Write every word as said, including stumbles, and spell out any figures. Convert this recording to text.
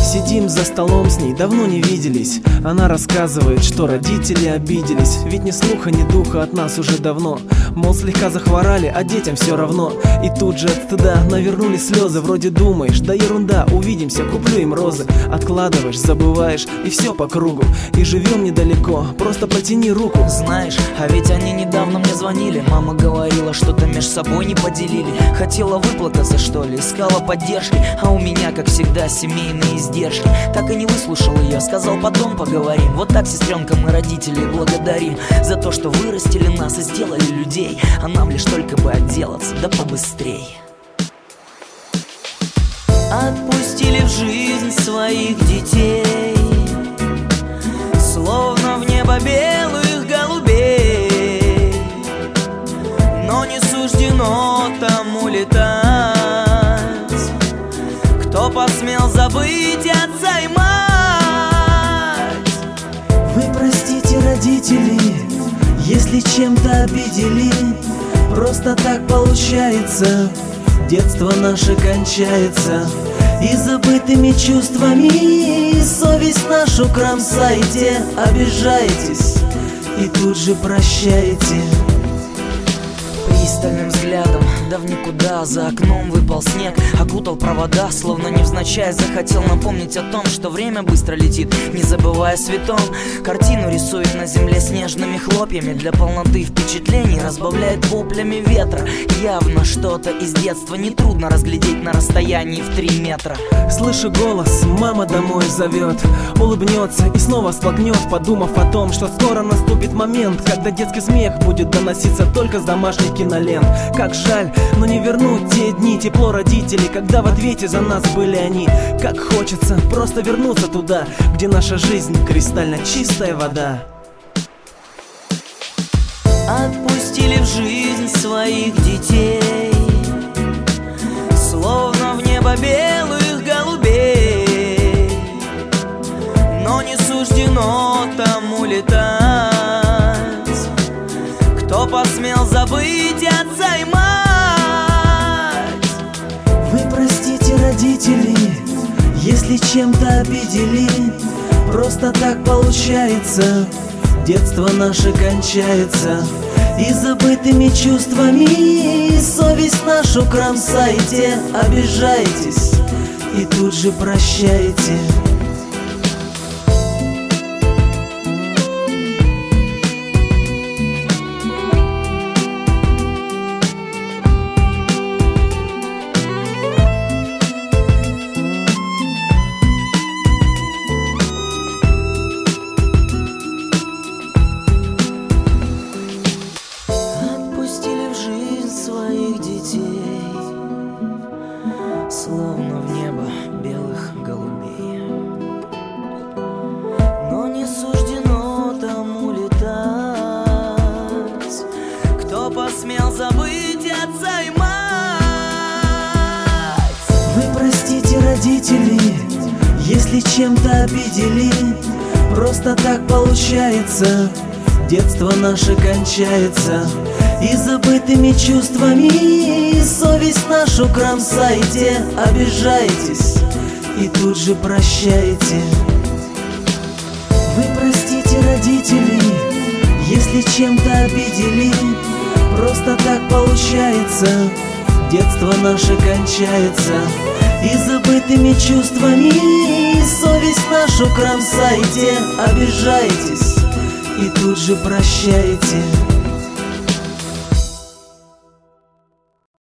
Сидим за столом с ней, давно не виделись. Она рассказывает, что родители обиделись. Ведь ни слуха, ни духа от нас уже давно. Мол, слегка захворали, а детям все равно. И тут же от стыда навернулись слезы. Вроде думаешь, да ерунда, увидимся, куплю им розы. Откладываешь, забываешь, и все по кругу. И живем недалеко, просто протяни руку. Знаешь, а ведь они недавно мне звонили. Мама говорила, что-то меж собой не поделили. Хотела выплакаться, что ли, искала поддержки. А у меня, как всегда, семейные издержки. Так и не выслушал ее, сказал, потом поговорим. Вот так, сестренка, мы родителей благодарим за то, что вырастили нас и сделали людей. А нам лишь только бы отделаться, да побыстрей. Отпустили в жизнь своих детей, словно в небо белых голубей. Но не суждено там улетать. Кто посмел забыть отца и мать? Вы простите, родители, если чем-то обидели. Просто так получается, детство наше кончается. И забытыми чувствами совесть нашу кромсаете. Обижаетесь и тут же прощаете. Пристальным взглядом, да в никуда, за окном выпал снег, окутал провода, словно невзначай захотел напомнить о том, что время быстро летит, не забывая светом. Картину рисует на земле снежными хлопьями, для полноты впечатлений разбавляет воплями ветра. Явно что-то из детства нетрудно разглядеть на расстоянии в три метра. Слышу голос, мама домой зовет. Улыбнется и снова всплакнет, подумав о том, что скоро наступит момент, когда детский смех будет доноситься только с домашних кинолент. Как жаль, но не вернуть те дни, тепло родителей, когда в ответе за нас были они. Как хочется просто вернуться туда, где наша жизнь кристально чистая вода. Отпустили в жизнь своих детей, словно в небо белых голубей. Но не суждено там улетать. Кто посмел забыть отца и мать? Вы простите, родители, если чем-то обидели. Просто так получается, детство наше кончается. И забытыми чувствами совесть нашу кромсаете. Обижаетесь и тут же прощаете. Своих детей, словно в небо белых голубей. Но не суждено там улетать. Кто посмел забыть отца и мать? Вы простите, родители, если чем-то обидели. Просто так получается, детство наше кончается. И забытыми чувствами совесть нашу кромсаете. Обижаетесь и тут же прощаете. Вы простите, родители, если чем-то обидели. Просто так получается, детство наше кончается. И забытыми чувствами совесть нашу кромсаете. Обижаетесь и тут же прощаете.